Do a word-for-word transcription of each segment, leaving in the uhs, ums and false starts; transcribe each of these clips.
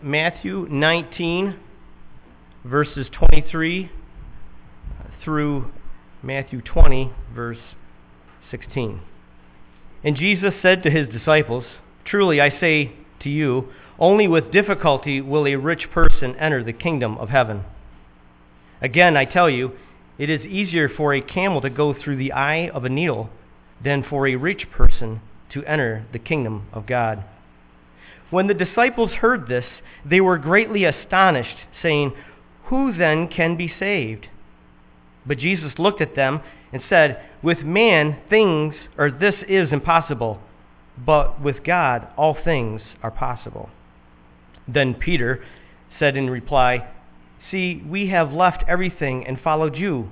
Matthew nineteen, verses twenty-three through Matthew twenty, verse sixteen. And Jesus said to his disciples, "Truly I say to you, only with difficulty will a rich person enter the kingdom of heaven. Again, I tell you, it is easier for a camel to go through the eye of a needle than for a rich person to enter the kingdom of God." When the disciples heard this, they were greatly astonished, saying, "Who then can be saved?" But Jesus looked at them and said, "With man things, or this is impossible, but with God all things are possible." Then Peter said in reply, "See, we have left everything and followed you.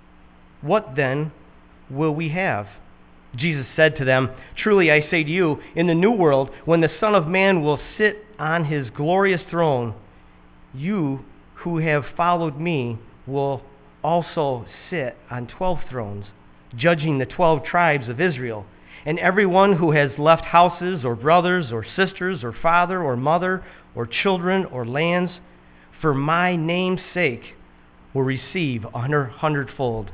What then will we have?" Jesus said to them, "Truly I say to you, in the new world, when the Son of Man will sit on his glorious throne, you who have followed me will also sit on twelve thrones, judging the twelve tribes of Israel. And everyone who has left houses or brothers or sisters or father or mother or children or lands for my name's sake will receive a hundredfold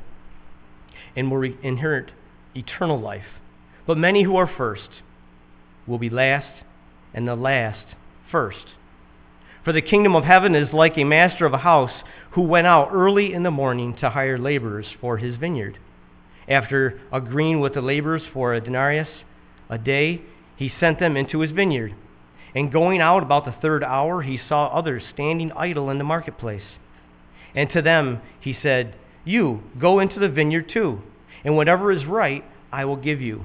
and will re- inherit eternal life. But many who are first will be last, and the last first. For the kingdom of heaven is like a master of a house who went out early in the morning to hire laborers for his vineyard. After agreeing with the laborers for a denarius a day, he sent them into his vineyard. And going out about the third hour, he saw others standing idle in the marketplace. And to them he said, "You go into the vineyard too, and whatever is right, I will give you."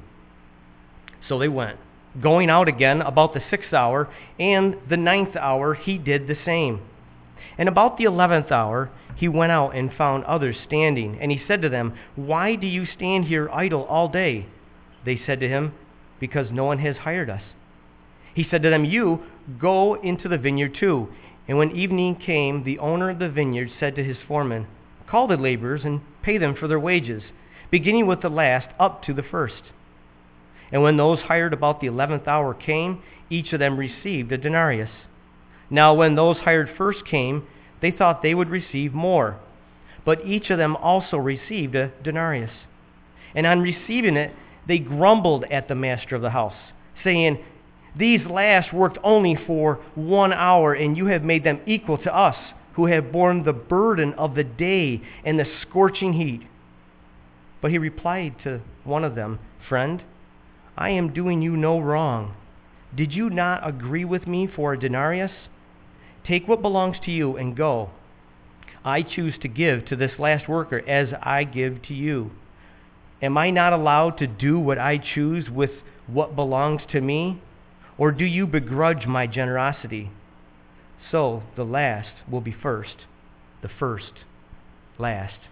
So they went. Going out again about the sixth hour and the ninth hour, he did the same. And about the eleventh hour, he went out and found others standing. And he said to them, "Why do you stand here idle all day?" They said to him, "Because no one has hired us." He said to them, "You go into the vineyard too." And when evening came, the owner of the vineyard said to his foreman, "Call the laborers and pay them for their wages, beginning with the last up to the first." And when those hired about the eleventh hour came, each of them received a denarius. Now when those hired first came, they thought they would receive more. But each of them also received a denarius. And on receiving it, they grumbled at the master of the house, saying, "These last worked only for one hour, and you have made them equal to us, who have borne the burden of the day and the scorching heat." But he replied to one of them, "Friend, I am doing you no wrong. Did you not agree with me for a denarius? Take what belongs to you and go. I choose to give to this last worker as I give to you. Am I not allowed to do what I choose with what belongs to me? Or do you begrudge my generosity? So the last will be first, the first last."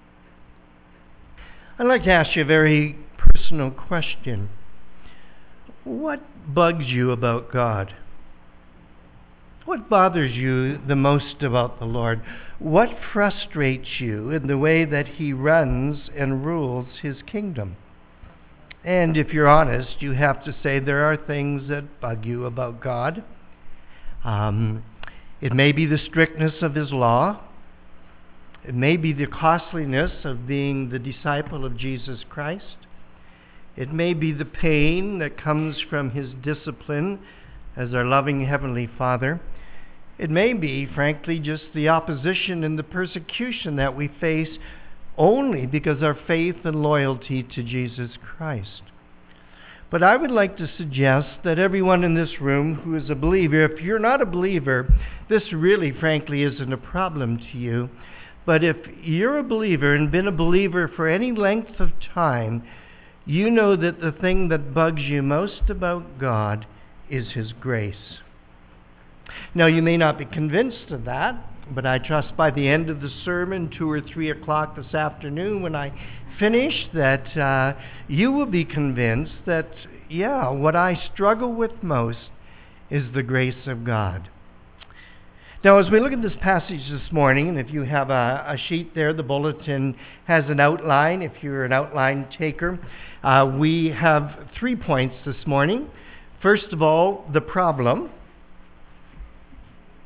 I'd like to ask you a very personal question. What bugs you about God? What bothers you the most about the Lord? What frustrates you in the way that he runs and rules his kingdom? And if you're honest, you have to say there are things that bug you about God. Um, it may be the strictness of his law. It may be the costliness of being the disciple of Jesus Christ. It may be the pain that comes from his discipline as our loving Heavenly Father. It may be, frankly, just the opposition and the persecution that we face only because our faith and loyalty to Jesus Christ. But I would like to suggest that everyone in this room who is a believer, if you're not a believer, this really, frankly, isn't a problem to you. But if you're a believer and been a believer for any length of time, you know that the thing that bugs you most about God is his grace. Now, you may not be convinced of that, but I trust by the end of the sermon, two or three o'clock this afternoon, when I finish, that uh, you will be convinced that, yeah, what I struggle with most is the grace of God. Now, as we look at this passage this morning, and if you have a, a sheet there, the bulletin has an outline. If you're an outline taker, uh, we have three points this morning. First of all, the problem.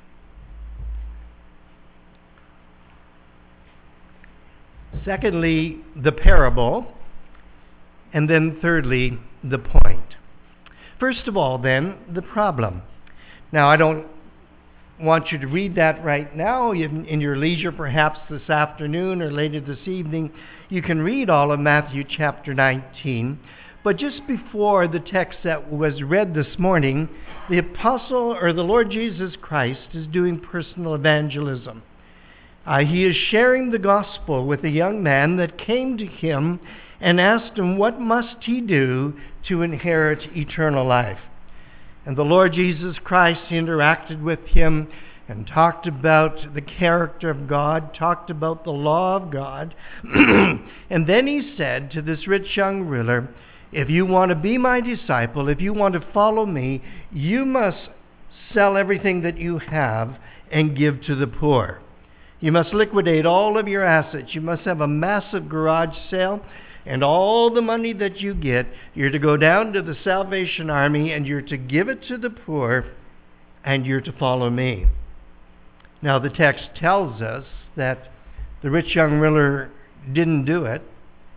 Secondly, the parable. And then thirdly, the point. First of all, then, the problem. Now, I don't want you to read that right now. In, in your leisure, perhaps this afternoon or later this evening, you can read all of Matthew chapter nineteen. But just before the text that was read this morning, the apostle or the Lord Jesus Christ is doing personal evangelism. Uh, he is sharing the gospel with a young man that came to him and asked him, what must he do to inherit eternal life? And the Lord Jesus Christ interacted with him and talked about the character of God, talked about the law of God. And then he said to this rich young ruler, if you want to be my disciple, if you want to follow me, you must sell everything that you have and give to the poor. You must liquidate all of your assets. You must have a massive garage sale, and all the money that you get, you're to go down to the Salvation Army and you're to give it to the poor, and you're to follow me. Now, the text tells us that the rich young ruler didn't do it.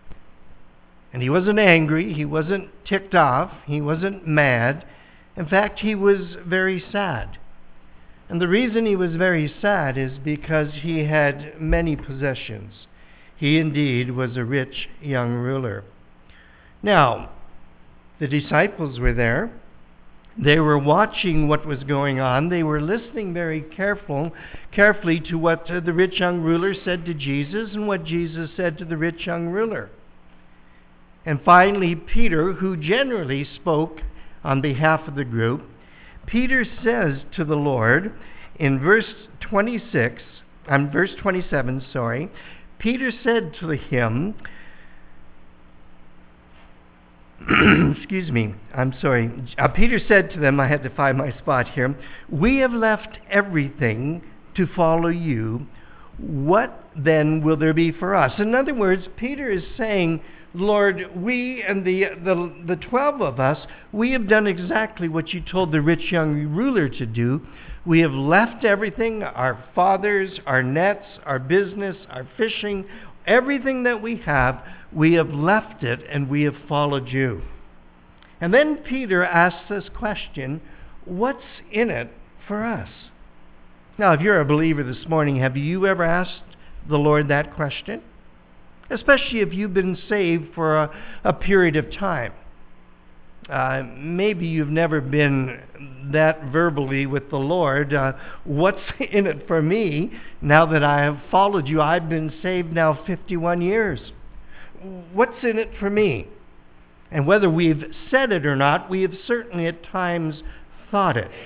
And he wasn't angry, he wasn't ticked off, he wasn't mad. In fact, he was very sad. And the reason he was very sad is because he had many possessions. He indeed was a rich young ruler. Now, the disciples were there. They were watching what was going on. They were listening very careful, carefully to what the rich young ruler said to Jesus and what Jesus said to the rich young ruler. And finally, Peter, who generally spoke on behalf of the group, Peter says to the Lord in verse twenty-six, um, verse twenty-seven, sorry, Peter said to him, excuse me, I'm sorry. Uh, Peter said to them, I had to find my spot here, we have left everything to follow you. What then will there be for us? In other words, Peter is saying, Lord, we and the, the the twelve of us, we have done exactly what you told the rich young ruler to do. We have left everything, our fathers, our nets, our business, our fishing, everything that we have, we have left it and we have followed you. And then Peter asks this question, what's in it for us? Now, if you're a believer this morning, have you ever asked the Lord that question? Especially if you've been saved for a, a period of time. Uh, maybe you've never been that verbally with the Lord. Uh, what's in it for me now that I have followed you? I've been saved now fifty-one years. What's in it for me? And whether we've said it or not, we have certainly at times thought it.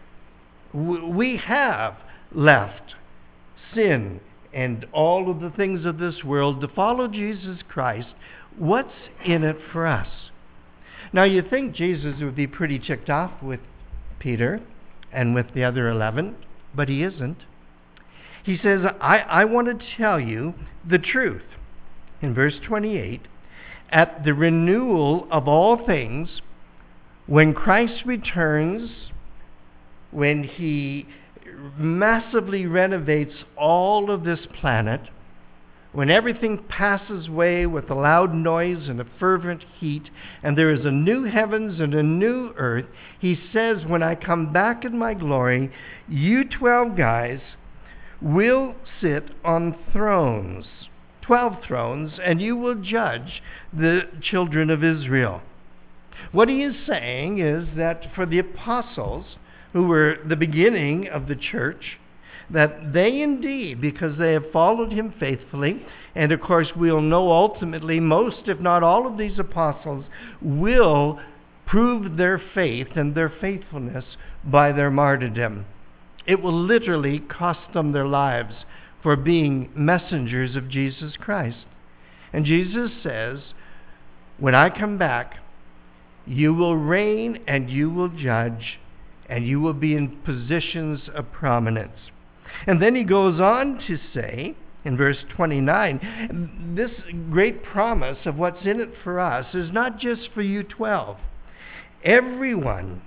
We have left sin and all of the things of this world to follow Jesus Christ. What's in it for us? Now, you think Jesus would be pretty ticked off with Peter and with the other eleven, but he isn't. He says, I, I want to tell you the truth. In verse twenty-eight, at the renewal of all things, when Christ returns, when he massively renovates all of this planet, when everything passes away with a loud noise and a fervent heat, and there is a new heavens and a new earth, he says, when I come back in my glory, you twelve guys will sit on thrones, twelve thrones, and you will judge the children of Israel. What he is saying is that for the apostles, who were the beginning of the church, that they indeed, because they have followed him faithfully, and of course we'll know ultimately most, if not all of these apostles, will prove their faith and their faithfulness by their martyrdom. It will literally cost them their lives for being messengers of Jesus Christ. And Jesus says, when I come back, you will reign and you will judge, and you will be in positions of prominence. And then he goes on to say, in verse twenty-nine, this great promise of what's in it for us is not just for you twelve. Everyone,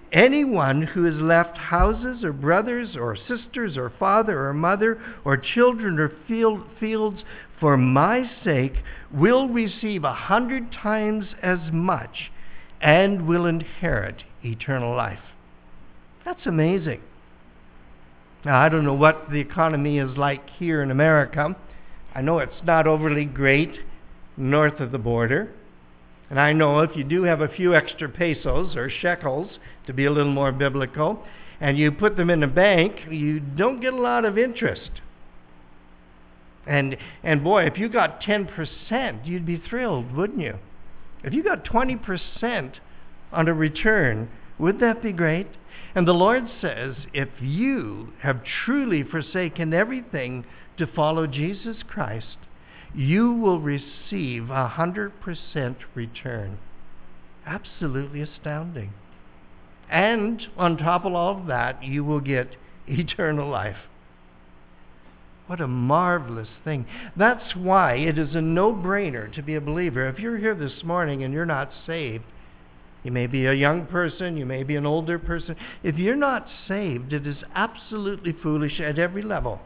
Anyone who has left houses or brothers or sisters or father or mother or children or field, fields for my sake will receive a hundred times as much and will inherit eternal life. That's amazing. Now, I don't know what the economy is like here in America. I know it's not overly great north of the border. And I know if you do have a few extra pesos or shekels, to be a little more biblical, and you put them in a bank, you don't get a lot of interest. And and boy, if you got ten percent, you'd be thrilled, wouldn't you? If you got twenty percent on a return, would that be great? And the Lord says, if you have truly forsaken everything to follow Jesus Christ, you will receive a hundred percent return. Absolutely astounding. And on top of all of that, you will get eternal life. What a marvelous thing. That's why it is a no-brainer to be a believer. If you're here this morning and you're not saved, you may be a young person, you may be an older person. If you're not saved, it is absolutely foolish at every level.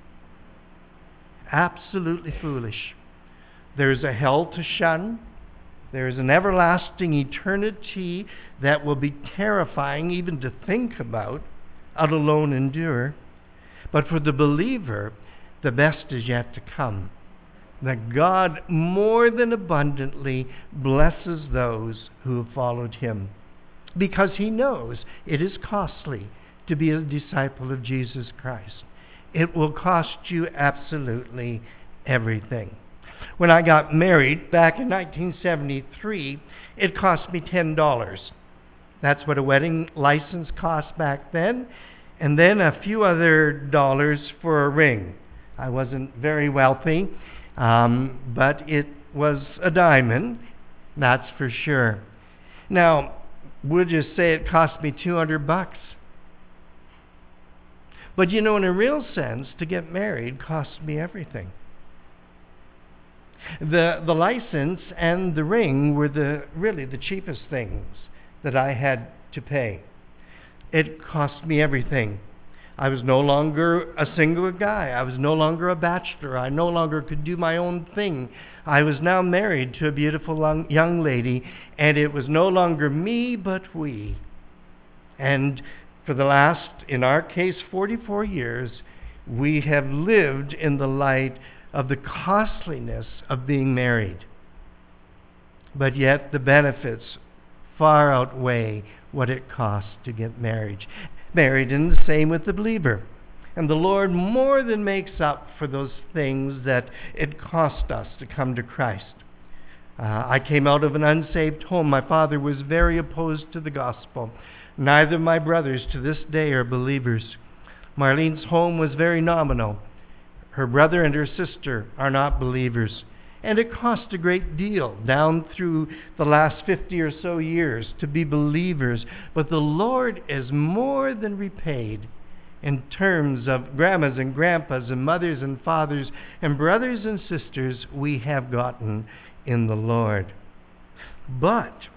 Absolutely foolish. There's a hell to shun. There is an everlasting eternity that will be terrifying even to think about, out alone endure. But for the believer, the best is yet to come. That God more than abundantly blesses those who have followed him, because he knows it is costly to be a disciple of Jesus Christ. It will cost you absolutely everything. When I got married back in nineteen seventy-three, it cost me ten dollars. That's what a wedding license cost back then, and then a few other dollars for a ring. I wasn't very wealthy, um, but it was a diamond, that's for sure. Now, we'll just say it cost me two hundred bucks. But you know, in a real sense, to get married cost me everything. The the license and the ring were the really the cheapest things that I had to pay. It cost me everything. I was no longer a single guy. I was no longer a bachelor. I no longer could do my own thing. I was now married to a beautiful young lady, and it was no longer me, but we. And for the last, in our case, forty-four years, we have lived in the light of the costliness of being married. But yet the benefits far outweigh what it costs to get married. Married, and the same with the believer. And the Lord more than makes up for those things that it cost us to come to Christ. Uh, I came out of an unsaved home. My father was very opposed to the gospel. Neither of my brothers to this day are believers. Marlene's home was very nominal. Her brother and her sister are not believers. And it cost a great deal down through the last fifty or so years to be believers. But the Lord is more than repaid in terms of grandmas and grandpas and mothers and fathers and brothers and sisters we have gotten in the Lord. But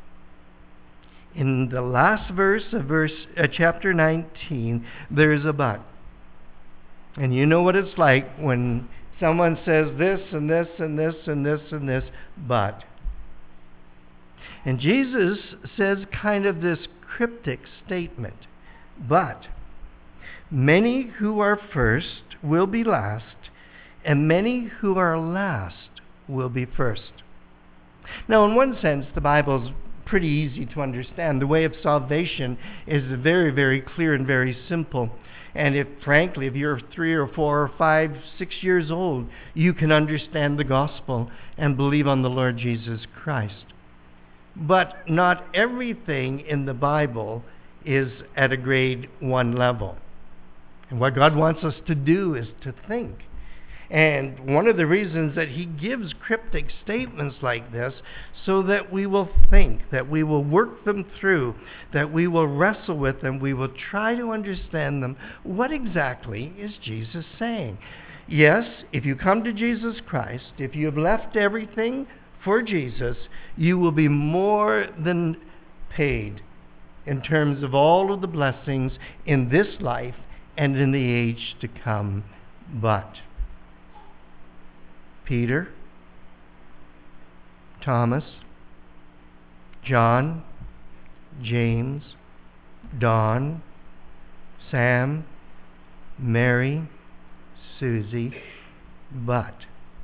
in the last verse of verse uh, chapter nineteen, there is a but. And you know what it's like when someone says this and this and this and this and this, but. And Jesus says kind of this cryptic statement, but many who are first will be last, and many who are last will be first. Now, in one sense, the Bible's pretty easy to understand. The way of salvation is very, very clear and very simple. And if, frankly, if you're three or four or five, six years old, you can understand the gospel and believe on the Lord Jesus Christ. But not everything in the Bible is at a grade one level. And what God wants us to do is to think. And one of the reasons that he gives cryptic statements like this, so that we will think, that we will work them through, that we will wrestle with them, we will try to understand them. What exactly is Jesus saying? Yes, if you come to Jesus Christ, if you have left everything for Jesus, you will be more than paid in terms of all of the blessings in this life and in the age to come. But Peter, Thomas, John, James, Don, Sam, Mary, Susie, but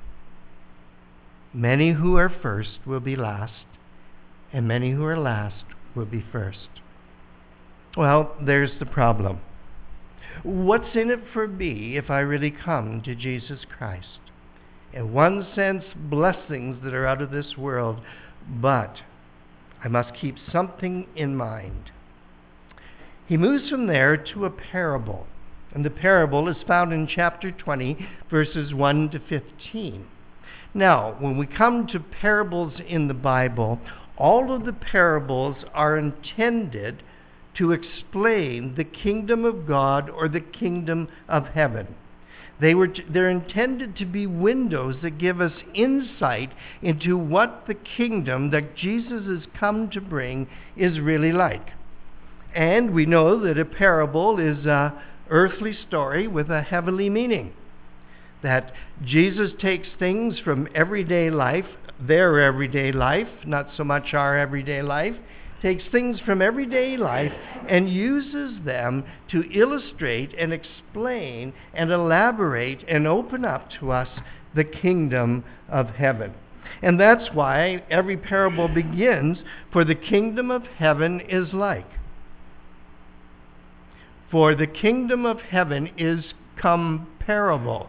many who are first will be last, and many who are last will be first. Well, there's the problem. What's in it for me if I really come to Jesus Christ? In one sense, blessings that are out of this world, but I must keep something in mind. He moves from there to a parable, and the parable is found in chapter twenty, verses one to fifteen. Now, when we come to parables in the Bible, all of the parables are intended to explain the kingdom of God or the kingdom of heaven. They were, they're intended to be windows that give us insight into what the kingdom that Jesus has come to bring is really like. And we know that a parable is an earthly story with a heavenly meaning. That Jesus takes things from everyday life, their everyday life, not so much our everyday life, takes things from everyday life and uses them to illustrate and explain and elaborate and open up to us the kingdom of heaven. And that's why every parable begins, for the kingdom of heaven is like. For the kingdom of heaven is comparable.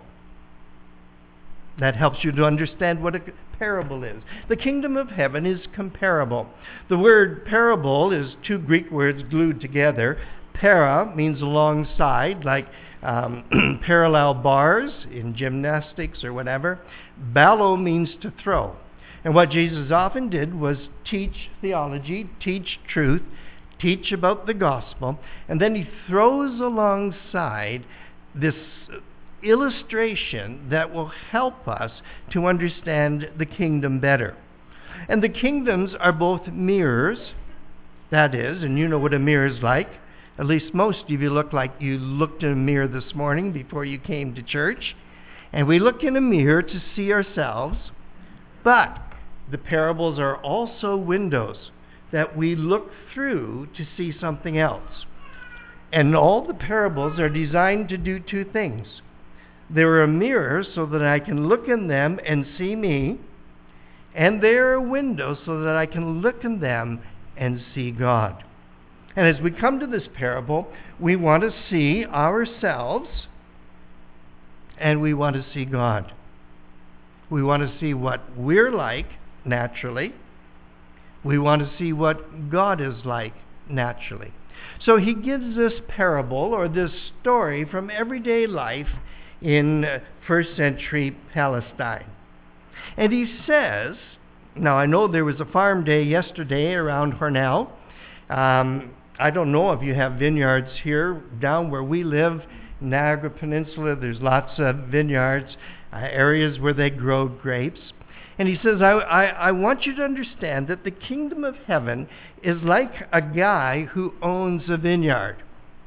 That helps you to understand what a parable is. The kingdom of heaven is comparable. The word parable is two Greek words glued together. Para means alongside, like um, parallel bars in gymnastics or whatever. Ballo means to throw. And what Jesus often did was teach theology, teach truth, teach about the gospel, and then he throws alongside this illustration that will help us to understand the kingdom better. And the kingdoms are both mirrors, that is, and you know what a mirror is like. At least most of you look like you looked in a mirror this morning before you came to church. And we look in a mirror to see ourselves, but the parables are also windows that we look through to see something else. And all the parables are designed to do two things. They're a mirror so that I can look in them and see me, and they're a window so that I can look in them and see God. And as we come to this parable, we want to see ourselves and we want to see God. We want to see what we're like naturally. We want to see what God is like naturally. So he gives this parable or this story from everyday life in first century Palestine. And he says, now I know there was a farm day yesterday around Hornell. Um, I don't know if you have vineyards here down where we live, Niagara Peninsula. There's lots of vineyards, uh, areas where they grow grapes. And he says, I, I, I want you to understand that the kingdom of heaven is like a guy who owns a vineyard.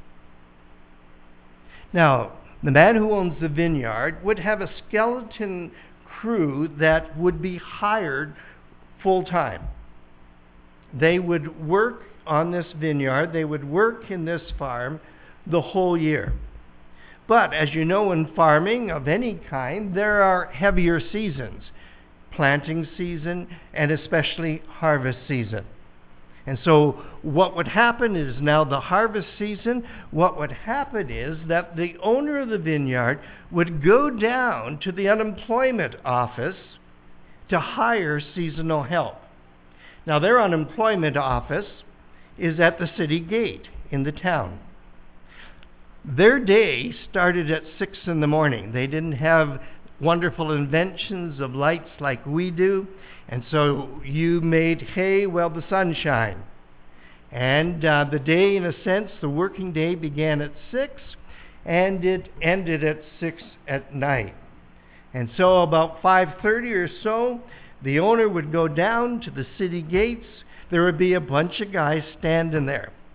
Now, the man who owns the vineyard would have a skeleton crew that would be hired full time. They would work on this vineyard, they would work in this farm the whole year. But as you know, in farming of any kind, there are heavier seasons. Planting season and especially harvest season. And so what would happen is now the harvest season, what would happen is that the owner of the vineyard would go down to the unemployment office to hire seasonal help. Now their unemployment office is at the city gate in the town. Their day started at six in the morning. They didn't have wonderful inventions of lights like we do. And so you made hay while the sun shined. And uh, the day, in a sense, the working day began at six and it ended at six at night. And so about five thirty or so, the owner would go down to the city gates. There would be a bunch of guys standing there.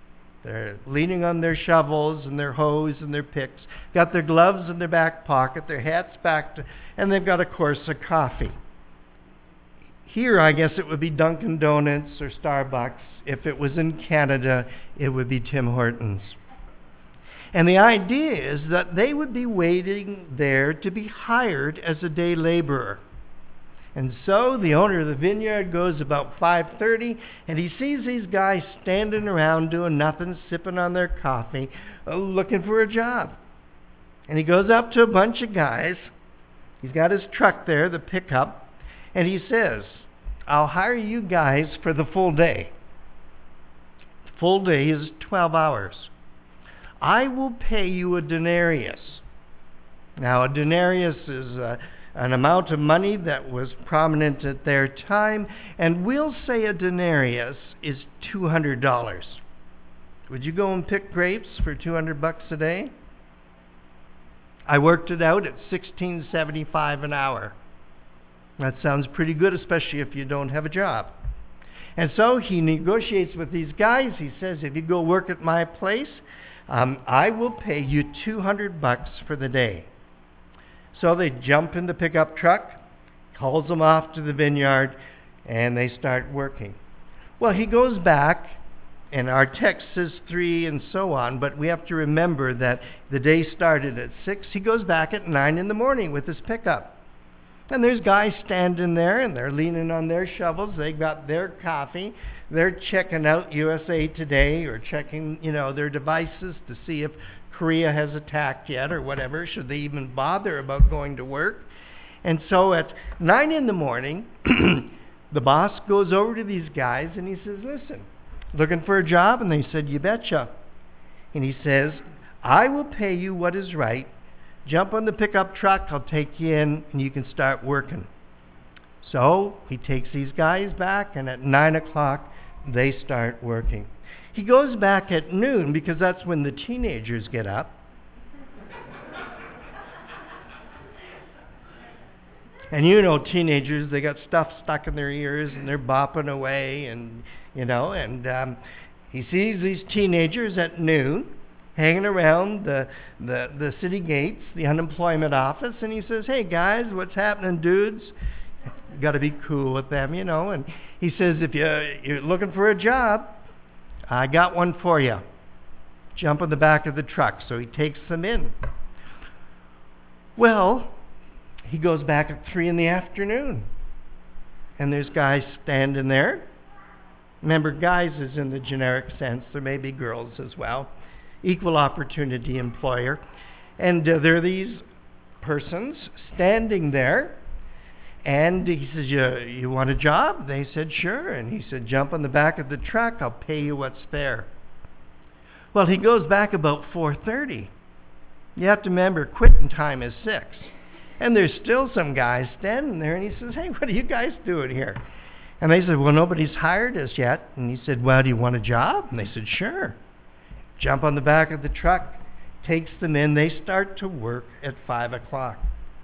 They're leaning on their shovels and their hoes and their picks, got their gloves in their back pocket, their hats back, to, and they've got, of course, a coffee. Here, I guess it would be Dunkin' Donuts or Starbucks. If it was in Canada, it would be Tim Hortons. And the idea is that they would be waiting there to be hired as a day laborer. And so the owner of the vineyard goes about five thirty, and he sees these guys standing around doing nothing, sipping on their coffee, uh, looking for a job. And he goes up to a bunch of guys. He's got his truck there, the pickup, and he says, I'll hire you guys for the full day. Full day is twelve hours. I will pay you a denarius. Now, a denarius is uh, an amount of money that was prominent at their time, and we'll say a denarius is two hundred dollars. Would you go and pick grapes for two hundred bucks a day? I worked it out at sixteen seventy-five an hour. That sounds pretty good, especially if you don't have a job. And so he negotiates with these guys. He says, if you go work at my place, um, I will pay you two hundred bucks for the day. So they jump in the pickup truck, hauls them off to the vineyard, and they start working. Well, he goes back, and our text says three and so on, but we have to remember that the day started at six. He goes back at nine in the morning with his pickup. And there's guys standing there, and they're leaning on their shovels. They got their coffee. They're checking out U S A Today or checking, you know, their devices to see if Korea has attacked yet or whatever, should they even bother about going to work. And so at nine in the morning, the boss goes over to these guys, and he says, listen, looking for a job? And they said, you betcha. And he says, I will pay you what is right. Jump on the pickup truck, I'll take you in, and you can start working. So he takes these guys back, and at nine o'clock, they start working. He goes back at noon because that's when the teenagers get up. And you know teenagers, they got stuff stuck in their ears, and they're bopping away, and, you know, and um, he sees these teenagers at noon, hanging around the, the the city gates, the unemployment office, and he says, hey guys, what's happening, dudes? You got to be cool with them, you know. And he says, if you, you're looking for a job, I got one for you. Jump on the back of the truck. So he takes them in. Well, he goes back at three in the afternoon, and there's guys standing there. Remember, guys is in the generic sense. There may be girls as well. Equal opportunity employer. And uh, there are these persons standing there, and he says, you, you want a job? They said, sure. And he said, jump on the back of the truck, I'll pay you what's there. Well, he goes back about four thirty. You have to remember, quitting time is six. And there's still some guys standing there, and he says, hey, what are you guys doing here? And they said, well, nobody's hired us yet. And he said, well, do you want a job? And they said, sure. Jump on the back of the truck, takes them in. They start to work at five o'clock.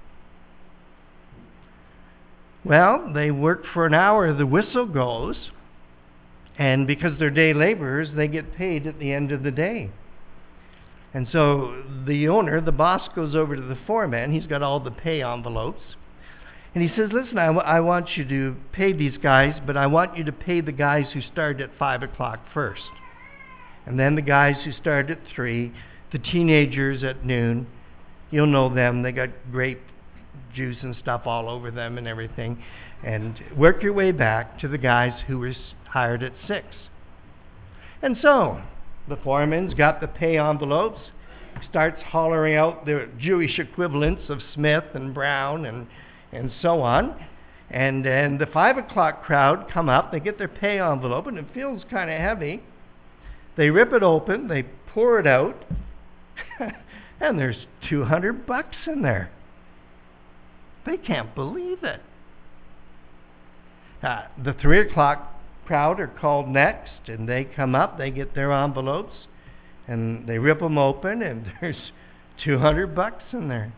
Well, they work for an hour. The whistle goes, and because they're day laborers, they get paid at the end of the day. And so the owner, the boss, goes over to the foreman. He's got all the pay envelopes. And he says, listen, I, w- I want you to pay these guys, but I want you to pay the guys who started at five o'clock first. And then the guys who started at three, the teenagers at noon, you'll know them. They got grape juice and stuff all over them and everything. And work your way back to the guys who were hired at six. And so the foreman's got the pay envelopes, starts hollering out the Jewish equivalents of Smith and Brown and, and so on. And, and the five o'clock crowd come up, they get their pay envelope, and it feels kind of heavy. They rip it open, they pour it out, and there's two hundred bucks in there. They can't believe it. Uh, the three o'clock crowd are called next, and they come up, they get their envelopes, and they rip them open, and there's two hundred bucks in there.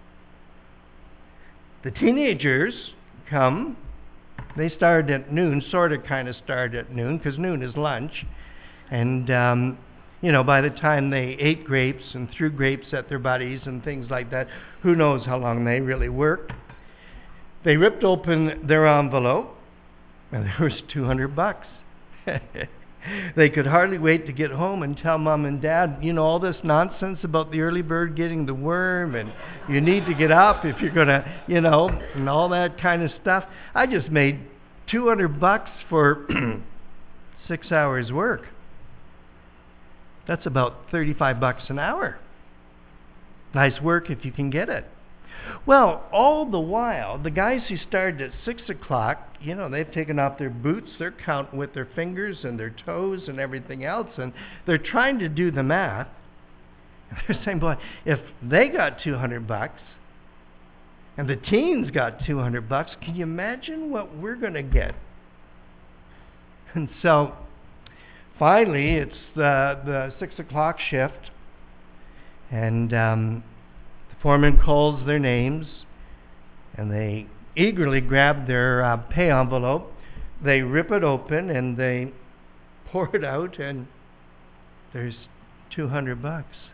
The teenagers come. They started at noon, sort of kind of started at noon, because noon is lunch. And um, you know, by the time they ate grapes and threw grapes at their buddies and things like that, who knows how long they really worked. They ripped open their envelope, and there was two hundred bucks. They could hardly wait to get home and tell mom and dad, you know, all this nonsense about the early bird getting the worm, and you need to get up if you're going to, you know, and all that kind of stuff. I just made two hundred bucks for six hours work. That's about thirty-five bucks an hour. Nice work if you can get it. Well, all the while, the guys who started at six o'clock, you know, they've taken off their boots, they're counting with their fingers and their toes and everything else, and they're trying to do the math. They're saying, boy, if they got two hundred bucks and the teens got two hundred bucks, can you imagine what we're going to get? And so finally, it's the, the six o'clock shift, and um, the foreman calls their names, and they eagerly grab their uh, pay envelope. They rip it open, and they pour it out, and there's two hundred bucks.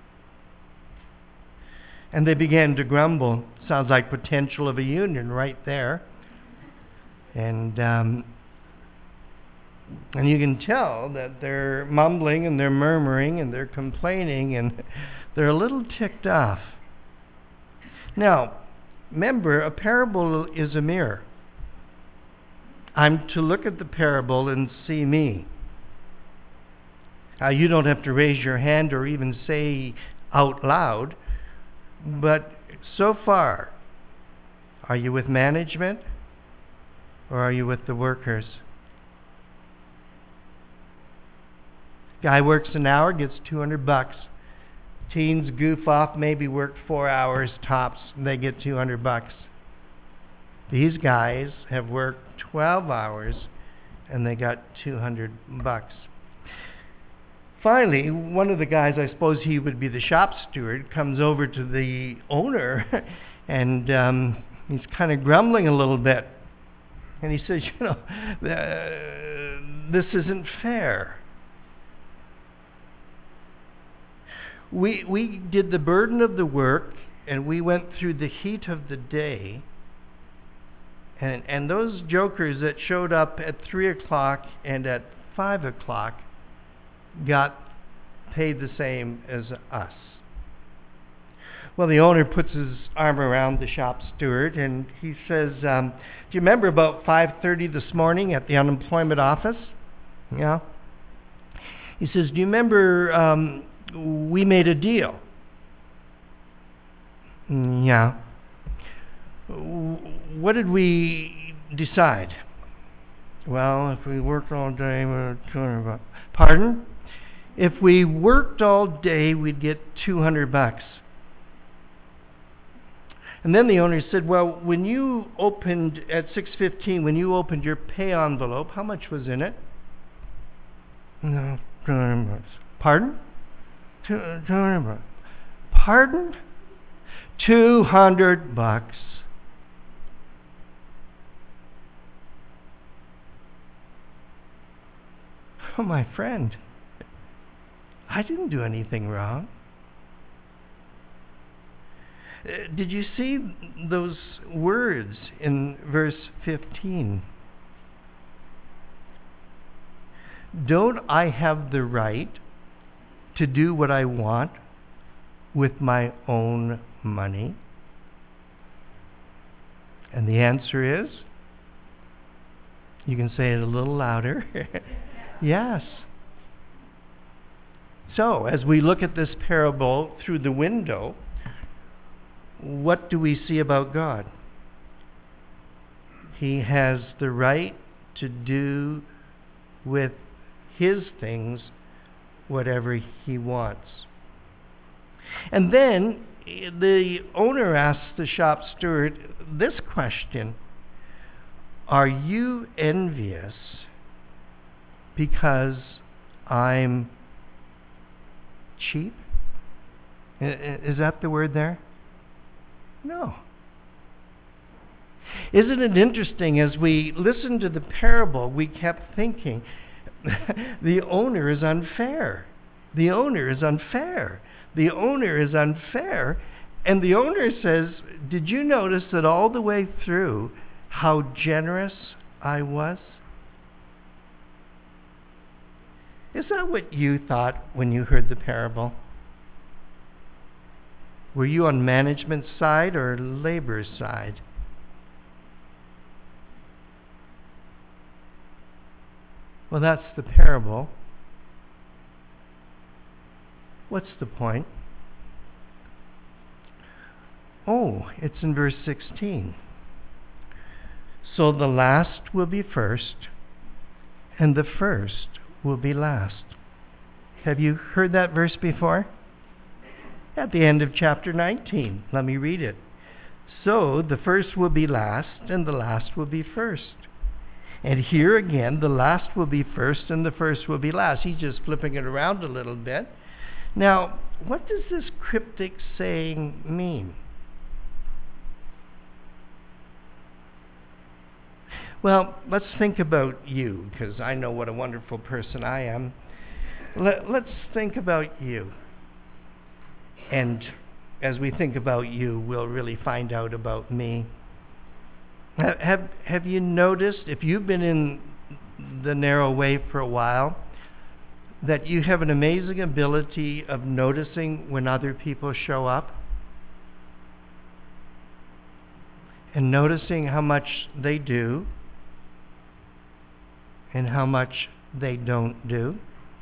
And they began to grumble. Sounds like potential of a union right there. And um, and you can tell that they're mumbling and they're murmuring and they're complaining and they're a little ticked off. Now, remember, a parable is a mirror. I'm to look at the parable and see me. Uh, you don't have to raise your hand or even say out loud, but so far, are you with management or are you with the workers? Guy works an hour, gets two hundred bucks. Teens goof off, maybe worked four hours tops, and they get two hundred bucks. These guys have worked twelve hours, and they got two hundred bucks. Finally, one of the guys, I suppose he would be the shop steward, comes over to the owner, and um, he's kind of grumbling a little bit. And he says, you know, uh, this isn't fair. We we did the burden of the work, and we went through the heat of the day. And and those jokers that showed up at three o'clock and at five o'clock got paid the same as us. Well, the owner puts his arm around the shop steward, and he says, um, "Do you remember about five thirty this morning at the unemployment office?" Yeah. He says, "Do you remember?" Um, We made a deal. Yeah. What did we decide? Well, if we worked all day, we're two hundred bucks. Pardon? If we worked all day, we'd get two hundred bucks. And then the owner said, well, when you opened at six fifteen, when you opened your pay envelope, how much was in it? No, two hundred bucks. Pardon? Two hundred bucks. Pardon? Two hundred bucks. Oh, my friend, I didn't do anything wrong. Uh, did you see those words in verse fifteen? Don't I have the right to do what I want with my own money? And the answer is, you can say it a little louder, yes. So, as we look at this parable through the window, what do we see about God? He has the right to do with his things whatever he wants. And then the owner asks the shop steward this question: are you envious because I'm cheap? Is that the word there? No. Isn't it interesting, as we listened to the parable, we kept thinking, the owner is unfair. The owner is unfair. The owner is unfair. And the owner says, did you notice that all the way through how generous I was? Is that what you thought when you heard the parable? Were you on management's side or labor's side? Well, that's the parable. What's the point? Oh, it's in verse sixteen. So the last will be first, and the first will be last. Have you heard that verse before? At the end of chapter nineteen. Let me read it. So the first will be last, and the last will be first. And here again, the last will be first, and the first will be last. He's just flipping it around a little bit. Now, what does this cryptic saying mean? Well, let's think about you, because I know what a wonderful person I am. Let, let's think about you. And as we think about you, we'll really find out about me. Have, have, have you noticed, if you've been in the narrow way for a while, that you have an amazing ability of noticing when other people show up? And noticing how much they do and how much they don't do?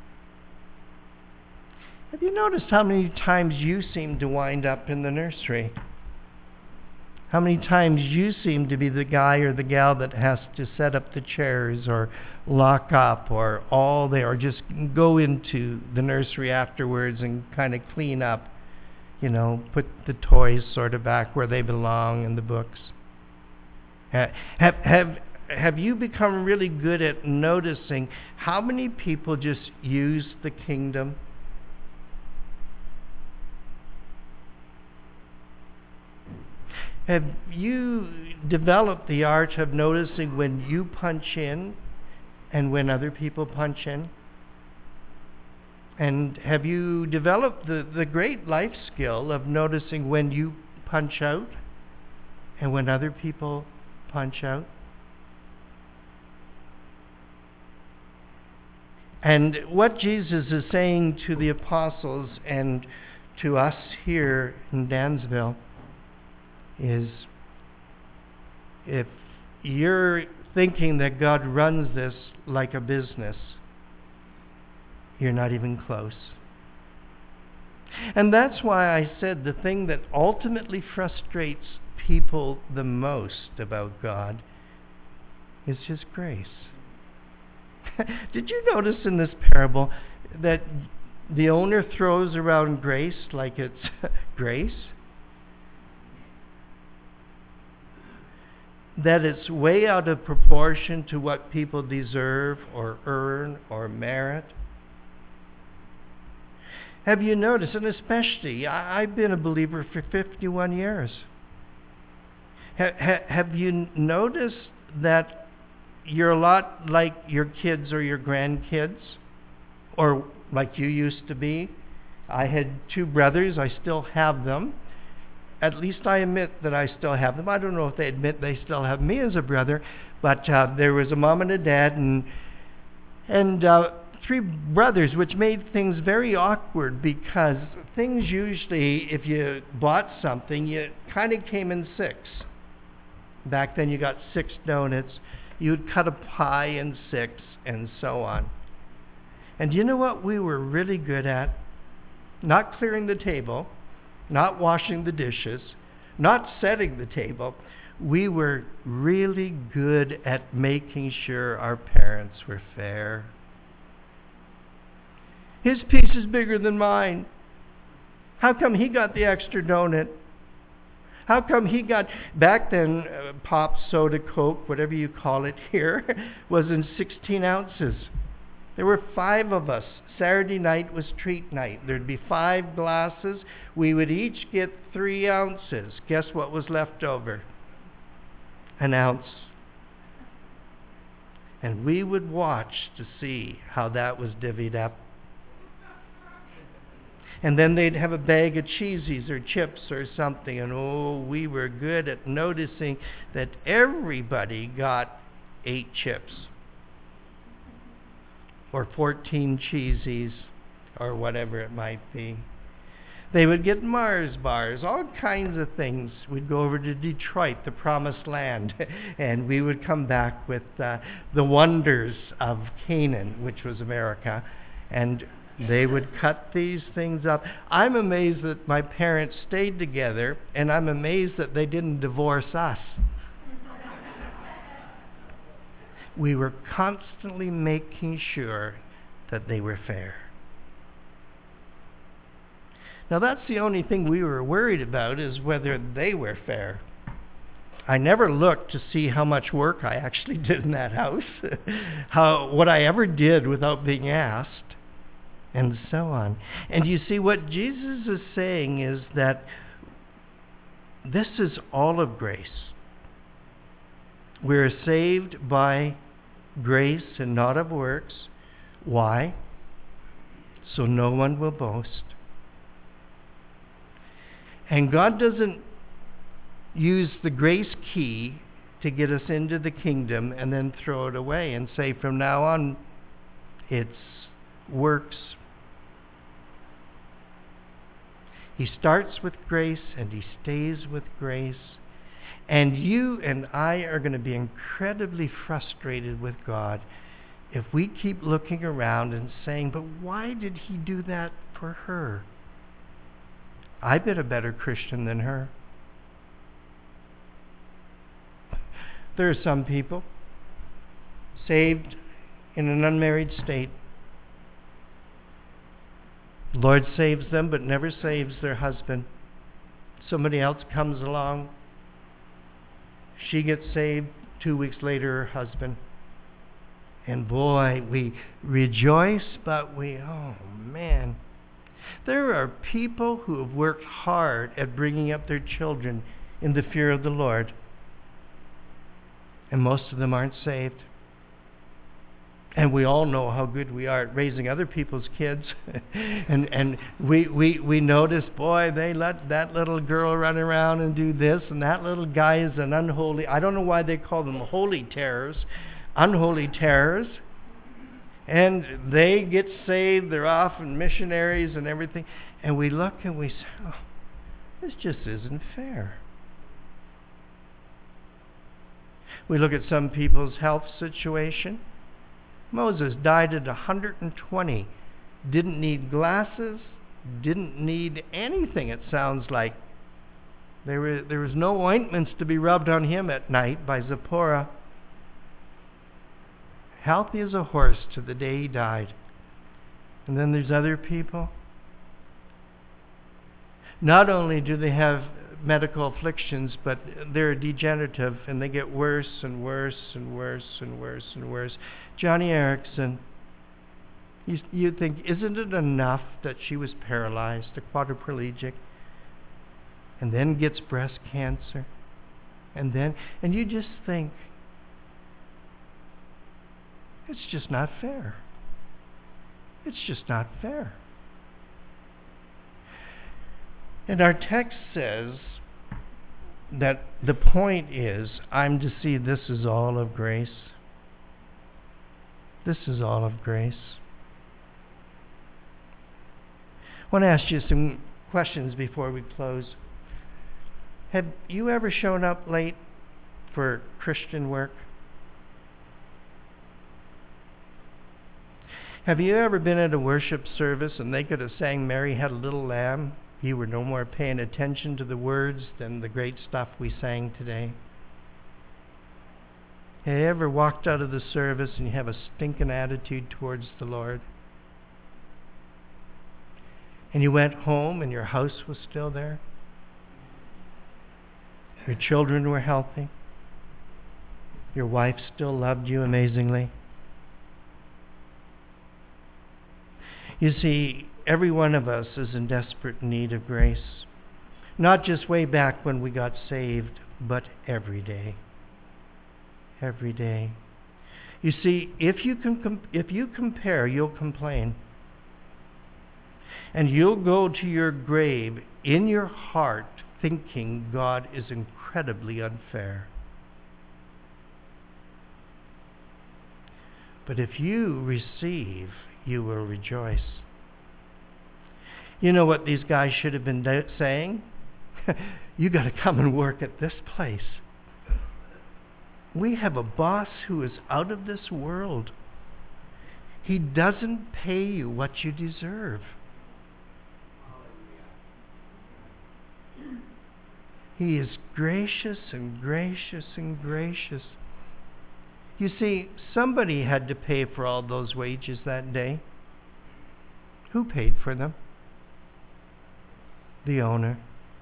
Have you noticed how many times you seem to wind up in the nursery? How many times you seem to be the guy or the gal that has to set up the chairs or lock up or all there, or just go into the nursery afterwards and kind of clean up, you know, put the toys sort of back where they belong and the books. Have, have, have you become really good at noticing how many people just use the kingdom? Have you developed the art of noticing when you punch in and when other people punch in? And have you developed the, the great life skill of noticing when you punch out and when other people punch out? And what Jesus is saying to the apostles and to us here in Dansville is, if you're thinking that God runs this like a business, you're not even close. And that's why I said the thing that ultimately frustrates people the most about God is His grace. Did you notice in this parable that the owner throws around grace like it's grace? That it's way out of proportion to what people deserve or earn or merit? Have you noticed, and especially, I, I've been a believer for fifty-one years. Ha, ha, have you noticed that you're a lot like your kids or your grandkids, or like you used to be? I had two brothers, I still have them. At least I admit that I still have them. I don't know if they admit they still have me as a brother, but uh, there was a mom and a dad and and uh, three brothers, which made things very awkward because things usually, if you bought something, you kind of came in six. Back then you got six donuts. You'd cut a pie in six and so on. And you know what we were really good at? Not clearing the table, not washing the dishes, not setting the table. We were really good at making sure our parents were fair. His piece is bigger than mine. How come he got the extra donut? How come he got, back then, uh, pop, soda, Coke, whatever you call it here, was in sixteen ounces. There were five of us. Saturday night was treat night. There'd be five glasses. We would each get three ounces. Guess what was left over? An ounce. And we would watch to see how that was divvied up. And then they'd have a bag of cheesies or chips or something. And oh, we were good at noticing that everybody got eight chips or fourteen cheesies or whatever it might be. They would get Mars bars, all kinds of things. We'd go over to Detroit, the promised land, and we would come back with uh, the wonders of Canaan, which was America, and they would cut these things up. I'm amazed that my parents stayed together, and I'm amazed that they didn't divorce us. We were constantly making sure that they were fair. Now, that's the only thing we were worried about, is whether they were fair. I never looked to see how much work I actually did in that house, how what I ever did without being asked, and so on. And you see, what Jesus is saying is that this is all of grace. We're saved by grace and not of works. Why? So no one will boast. And God doesn't use the grace key to get us into the kingdom and then throw it away and say, from now on, it's works. He starts with grace and he stays with grace. And you and I are going to be incredibly frustrated with God if we keep looking around and saying, but why did he do that for her? I've been a better Christian than her. There are some people saved in an unmarried state. The Lord saves them, but never saves their husband. Somebody else comes along. She gets saved. Two weeks later, her husband. And boy, we rejoice, but we, oh man. There are people who have worked hard at bringing up their children in the fear of the Lord, and most of them aren't saved. And we all know how good we are at raising other people's kids. and and we, we, we notice, boy, they let that little girl run around and do this, and that little guy is an unholy, I don't know why they call them holy terrors, unholy terrors. And they get saved, they're off and missionaries and everything. And we look and we say, oh, this just isn't fair. We look at some people's health situation. Moses died at one hundred twenty. Didn't need glasses, didn't need anything, it sounds like. There were, there was no ointments to be rubbed on him at night by Zipporah. Healthy as a horse to the day he died. And then there's other people. Not only do they have medical afflictions, but they're degenerative and they get worse and worse and worse and worse and worse. Johnny Erickson, you, you think, isn't it enough that she was paralyzed, a quadriplegic, and then gets breast cancer? And then, and you just think, it's just not fair. It's just not fair. And our text says that the point is, I'm to see this is all of grace. This is all of grace. I want to ask you some questions before we close. Have you ever shown up late for Christian work? Have you ever been at a worship service and they could have sang Mary Had a Little Lamb? You were no more paying attention to the words than the great stuff we sang today. Have you ever walked out of the service and you have a stinking attitude towards the Lord? And you went home and your house was still there? Your children were healthy? Your wife still loved you amazingly? You see, every one of us is in desperate need of grace. Not just way back when we got saved, but every day. Every day. You see, if you can, com- if you compare, you'll complain. And you'll go to your grave in your heart thinking God is incredibly unfair. But if you receive, you will rejoice. You know what these guys should have been da- saying? You got to come and work at this place. We have a boss who is out of this world. He doesn't pay you what you deserve. He is gracious and gracious and gracious. You see, somebody had to pay for all those wages that day. Who paid for them? The owner.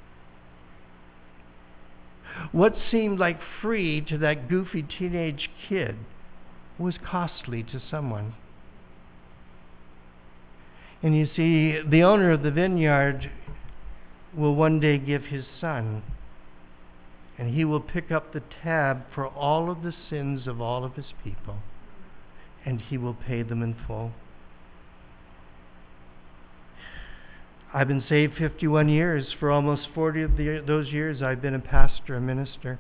What seemed like free to that goofy teenage kid was costly to someone. And you see, the owner of the vineyard will one day give his son, and he will pick up the tab for all of the sins of all of his people, and he will pay them in full. I've been saved fifty-one years. For almost forty of the, those years, I've been a pastor, a minister.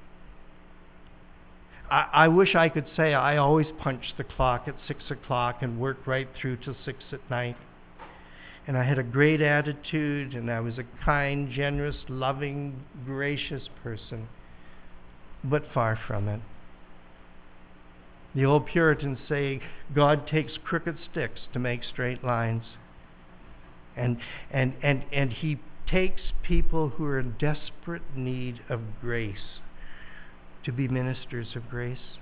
I, I wish I could say I always punched the clock at six o'clock and worked right through till six at night. And I had a great attitude, and I was a kind, generous, loving, gracious person. But far from it. The old Puritans say, God takes crooked sticks to make straight lines. And, and, and, and he takes people who are in desperate need of grace to be ministers of grace.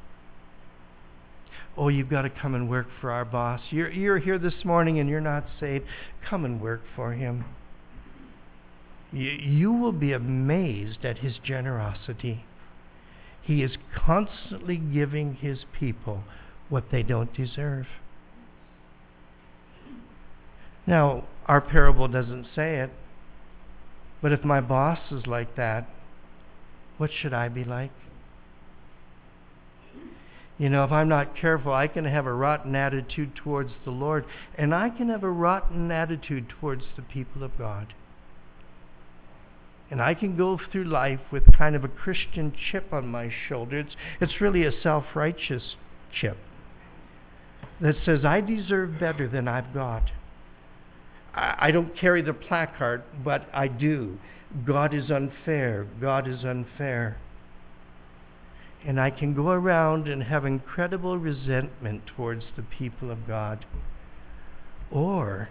Oh, you've got to come and work for our boss. You're, you're here this morning and you're not saved. Come and work for him. You, you will be amazed at his generosity. He is constantly giving his people what they don't deserve. Now, our parable doesn't say it, but if my boss is like that, what should I be like? You know, if I'm not careful, I can have a rotten attitude towards the Lord, and I can have a rotten attitude towards the people of God. And I can go through life with kind of a Christian chip on my shoulder. It's, it's really a self-righteous chip that says, I deserve better than I've got. I don't carry the placard, but I do. God is unfair. God is unfair. And I can go around and have incredible resentment towards the people of God. Or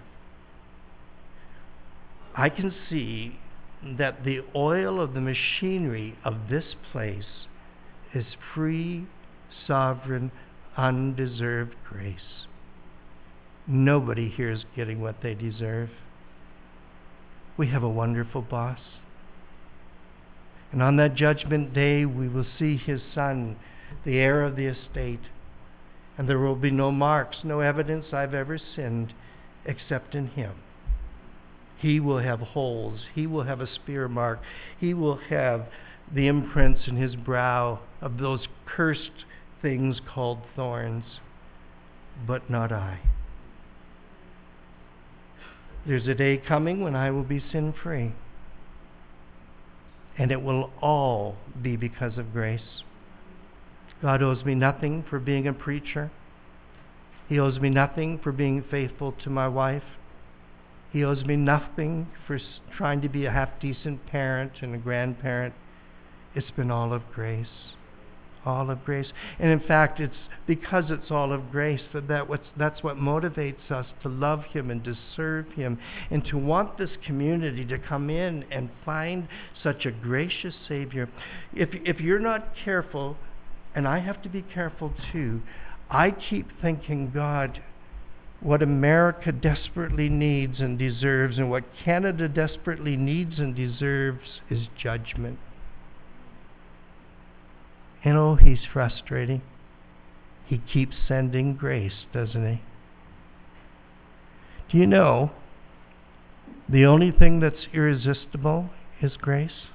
I can see that the oil of the machinery of this place is free, sovereign, undeserved grace. Nobody here is getting what they deserve. We have a wonderful boss. And on that judgment day, we will see his son, the heir of the estate. And there will be no marks, no evidence I've ever sinned except in him. He will have holes. He will have a spear mark. He will have the imprints in his brow of those cursed things called thorns. But not I. There's a day coming when I will be sin-free. And it will all be because of grace. God owes me nothing for being a preacher. He owes me nothing for being faithful to my wife. He owes me nothing for trying to be a half-decent parent and a grandparent. It's been all of grace. All of grace. And in fact, it's because it's all of grace that, that what's, that's what motivates us to love him and to serve him and to want this community to come in and find such a gracious Savior. If, if you're not careful, and I have to be careful too, I keep thinking, God, what America desperately needs and deserves and what Canada desperately needs and deserves is judgment. And oh, he's frustrating. He keeps sending grace, doesn't he? Do you know the only thing that's irresistible is grace?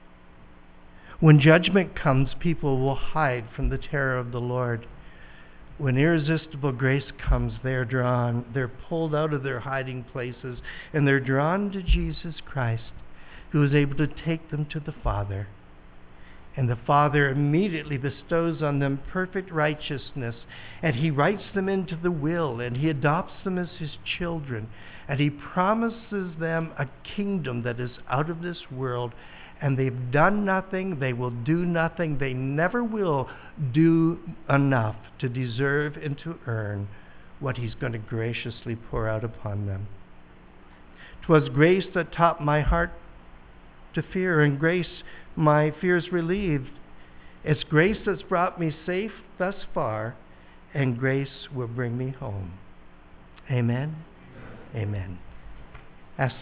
When judgment comes, people will hide from the terror of the Lord. when irresistible grace comes, they're drawn, they're pulled out of their hiding places, and they're drawn to Jesus Christ, who is able to take them to the Father. And the Father immediately bestows on them perfect righteousness, and he writes them into the will, and he adopts them as his children, and he promises them a kingdom that is out of this world. And they've done nothing, they will do nothing, they never will do enough to deserve and to earn what he's going to graciously pour out upon them. 'Twas grace that taught my heart to fear, and grace my fears relieved. It's grace that's brought me safe thus far, and grace will bring me home. Amen. Amen. Amen. Ask